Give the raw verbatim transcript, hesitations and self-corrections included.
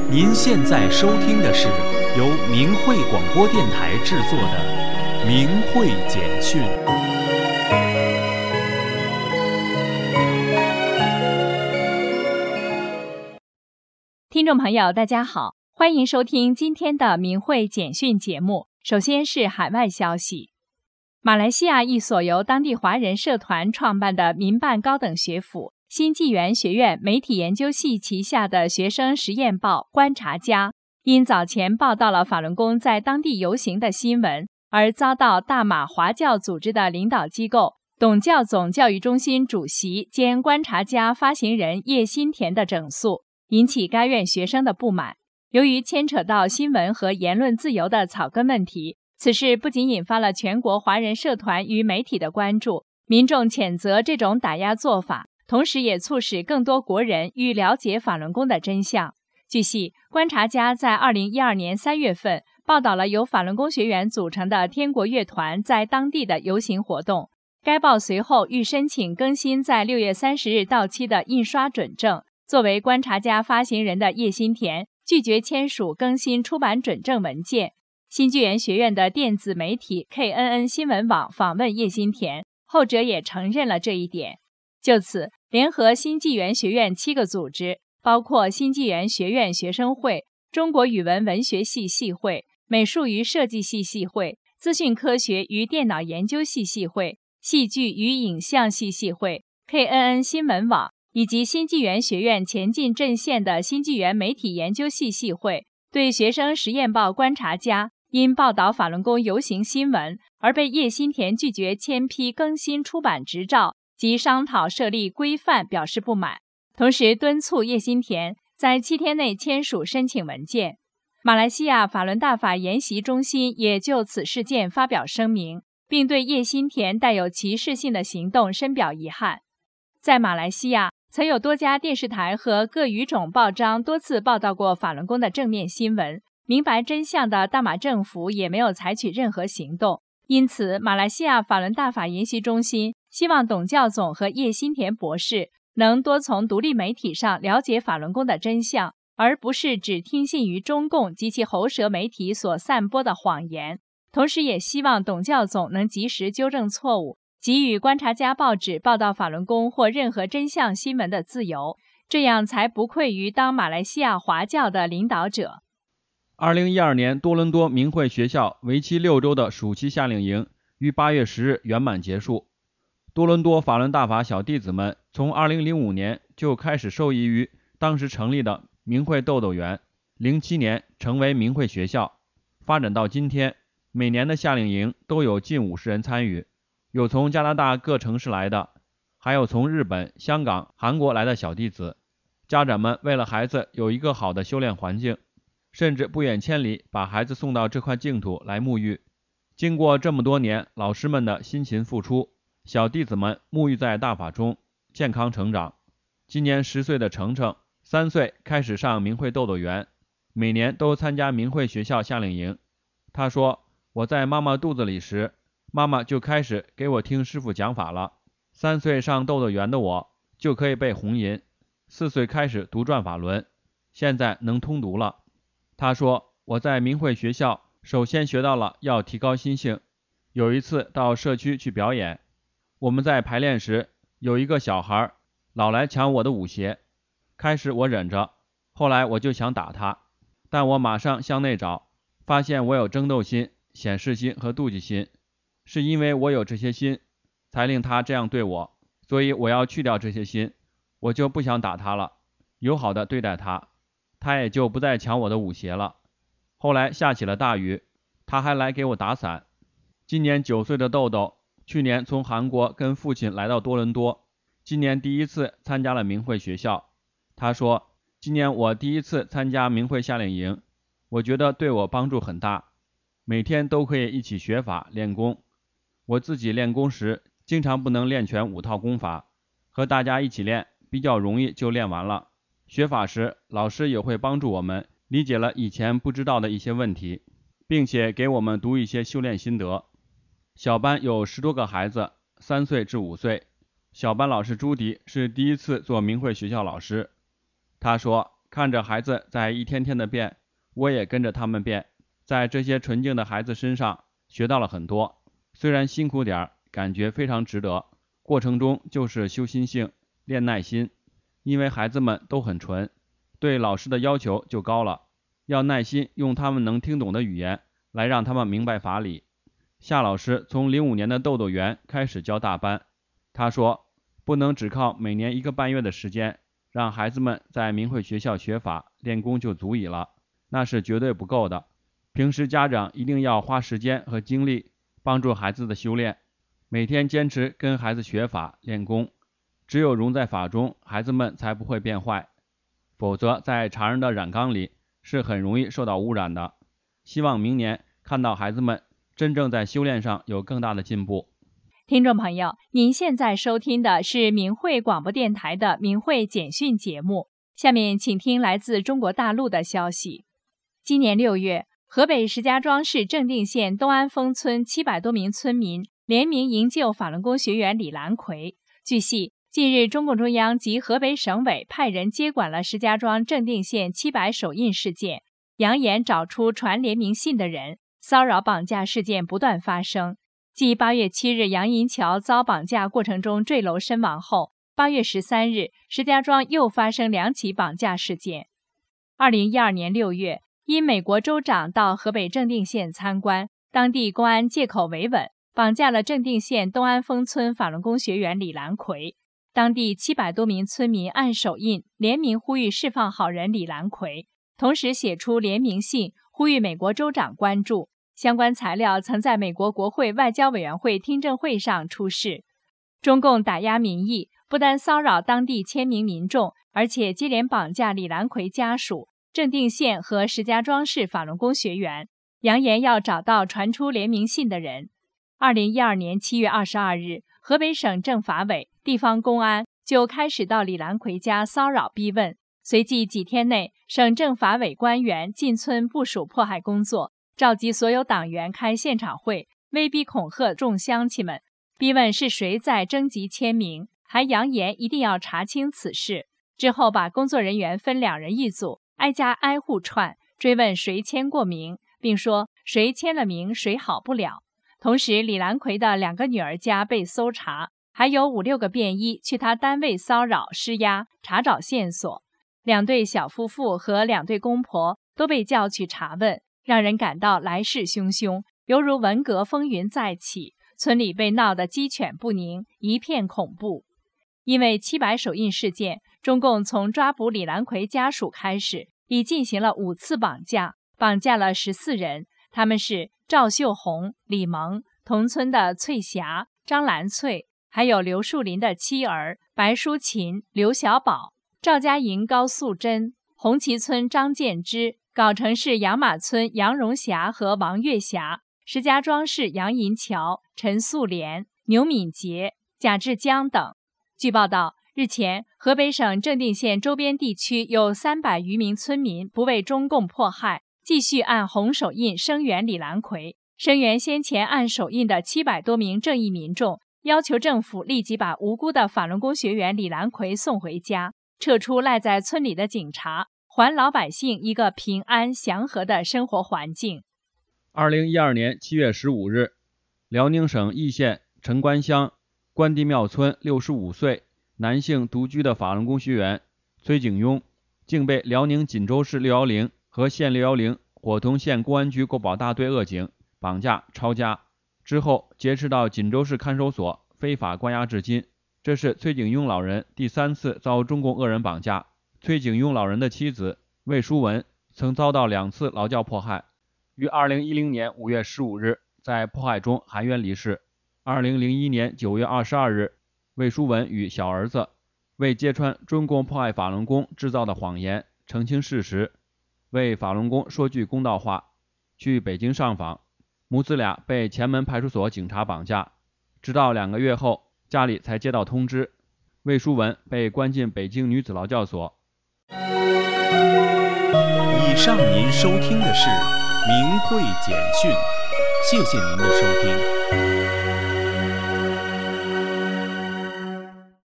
您现在收听的是由明慧广播电台制作的明慧简讯。 听众朋友大家好，欢迎收听今天的明慧简讯节目。首先是海外消息，马来西亚一所由当地华人社团创办的民办高等学府新纪元学院媒体研究系旗下的学生实验报《观察家》，因早前报道了法轮功在当地游行的新闻，而遭到大马华教组织的领导机构董教总教育中心主席兼《观察家》发行人叶新田的整肃，引起该院学生的不满。由于牵扯到新闻和言论自由的草根问题，此事不仅引发了全国华人社团与媒体的关注，民众谴责这种打压做法，同时也促使更多国人欲了解法轮功的真相。据悉，观察家在二零一二年三月份报道了由法轮功学员组成的天国乐团在当地的游行活动。该报随后欲申请更新在六月三十日到期的印刷准证。作为观察家发行人的叶新田拒绝签署更新出版准证文件。新纪元学院的电子媒体 K N N 新闻网访问叶新田，后者也承认了这一点。就此，联合新纪元学院七个组织，包括新纪元学院学生会、中国语文文学系系会、美术与设计系系会、资讯科学与电脑研究系系会、戏剧与影像系系会、K N N 新闻网，以及新纪元学院前进阵线的新纪元媒体研究系系会，对学生实验报观察家因报道法轮功游行新闻而被叶新田拒绝签批更新出版执照及商讨设立规范表示不满，同时敦促叶新田在七天内签署申请文件。马来西亚法轮大法研习中心也就此事件发表声明，并对叶新田带有歧视性的行动深表遗憾。在马来西亚，曾有多家电视台和各语种报章多次报道过法轮功的正面新闻，明白真相的大马政府也没有采取任何行动。因此，马来西亚法轮大法研习中心希望董教总和叶新田博士能多从独立媒体上了解法轮功的真相，而不是只听信于中共及其喉舌媒体所散播的谎言。同时也希望董教总能及时纠正错误，给予观察家报纸报道法轮功或任何真相新闻的自由，这样才不愧于当马来西亚华教的领导者。 二零一二年多伦多明慧学校为期六周的暑期夏令营于八月十日圆满结束。多伦多法轮大法小弟子们从二零零五年就开始受益于当时成立的明慧豆豆园，零七年成为明慧学校，发展到今天，每年的夏令营都有近五十人参与，有从加拿大各城市来的，还有从日本、香港、韩国来的小弟子。家长们为了孩子有一个好的修炼环境，甚至不远千里把孩子送到这块净土来沐浴。经过这么多年老师们的辛勤付出，小弟子们沐浴在大法中，健康成长。今年十岁的程程，三岁开始上明慧豆豆园，每年都参加明慧学校夏令营。他说，我在妈妈肚子里时，妈妈就开始给我听师父讲法了。三岁上豆豆园的我就可以背红吟，四岁开始读转法轮，现在能通读了。他说，我在明慧学校首先学到了要提高心性。有一次到社区去表演，我们在排练时，有一个小孩老来抢我的舞鞋，开始我忍着，后来我就想打他，但我马上向内找，发现我有争斗心、显示心和妒忌心，是因为我有这些心才令他这样对我，所以我要去掉这些心，我就不想打他了，友好的对待他，他也就不再抢我的舞鞋了。后来下起了大雨，他还来给我打伞。今年九岁的豆豆，去年从韩国跟父亲来到多伦多，今年第一次参加了明慧学校。他说，今年我第一次参加明慧夏令营，我觉得对我帮助很大，每天都可以一起学法练功。我自己练功时经常不能练全五套功法，和大家一起练比较容易就练完了。学法时老师也会帮助我们理解了以前不知道的一些问题，并且给我们读一些修炼心得。小班有十多个孩子，三岁至五岁。小班老师朱迪是第一次做明慧学校老师，他说看着孩子在一天天的变，我也跟着他们变，在这些纯净的孩子身上学到了很多，虽然辛苦点，感觉非常值得。过程中就是修心性，练耐心，因为孩子们都很纯，对老师的要求就高了，要耐心用他们能听懂的语言来让他们明白法理。夏老师从零五年的豆豆园开始教大班，他说不能只靠每年一个半月的时间让孩子们在明慧学校学法练功就足以了，那是绝对不够的。平时家长一定要花时间和精力帮助孩子的修炼，每天坚持跟孩子学法练功，只有融在法中，孩子们才不会变坏，否则在常人的染缸里是很容易受到污染的。希望明年看到孩子们真正在修炼上有更大的进步。 听众朋友，您现在收听的是明慧广播电台的明慧简讯节目，下面请听来自中国大陆的消息。今年六月，河北石家庄市正定县东安峰村七百多名村民联名营救法轮功学员李兰奎。据悉，近日中共中央及河北省委派人接管了石家庄正定县七百手印事件，扬言找出传联名信的人，骚扰绑架事件不断发生。继八月七日杨银桥遭绑架过程中坠楼身亡后，八月十三日石家庄又发生两起绑架事件。二零一二年六月，因美国州长到河北正定县参观，当地公安借口维稳，绑架了正定县东安峰村法轮功学员李兰奎。当地七百多名村民按手印联名呼吁释放好人李兰奎，同时写出联名信，呼吁美国州长关注。相关材料曾在美国国会外交委员会听证会上出示。中共打压民意，不单骚扰当地千名民众，而且接连绑架李兰奎家属、正定县和石家庄市法轮功学员，扬言要找到传出联名信的人。二零一二年七月二十二日，河北省政法委、地方公安就开始到李兰奎家骚扰逼问，随即几天内，省政法委官员进村部署迫害工作，召集所有党员开现场会，威逼恐吓众乡亲们，逼问是谁在征集签名，还扬言一定要查清此事。之后把工作人员分两人一组，挨家挨户串，追问谁签过名，并说谁签了名谁好不了。同时，李兰奎的两个女儿家被搜查，还有五六个便衣去他单位骚扰施压，查找线索。两对小夫妇和两对公婆都被叫去查问，让人感到来势汹汹，犹如文革风云再起，村里被闹得鸡犬不宁，一片恐怖。因为七百手印事件，中共从抓捕李兰奎家属开始，已进行了五次绑架，绑架了十四人，他们是赵秀红、李萌、同村的翠霞、张兰翠，还有刘树林的妻儿白淑琴、刘小宝，赵家营高素贞，红旗村张建之，藁城市杨马村杨荣霞和王月霞，石家庄市杨银桥、陈素莲、牛敏杰、贾志江等。据报道，日前河北省正定县周边地区有三百余名村民不为中共迫害，继续按红手印声援李兰奎，声援先前按手印的七百多名正义民众，要求政府立即把无辜的法轮功学员李兰奎送回家，撤出赖在村里的警察，还老百姓一个平安祥和的生活环境。 二零一二年七月十五日，辽宁省义县城关乡关帝庙村六十五岁男性独居的法轮功学员崔景庸，竟被辽宁锦州市六一零和县六一零伙同县公安局国保大队恶警绑架抄家，之后劫持到锦州市看守所非法关押至今。这是崔景庸老人第三次遭中共恶人绑架。崔景庸老人的妻子魏淑文曾遭到两次劳教迫害，于二零一零年五月十五日在迫害中含冤离世。二零零一年九月二十二日，魏淑文与小儿子为揭穿中共迫害法轮功制造的谎言，澄清事实，为法轮功说句公道话，去北京上访，母子俩被前门派出所警察绑架，直到两个月后，家里才接到通知，魏淑文被关进北京女子劳教所。 以上您收听的是明慧简讯，谢谢您的收听。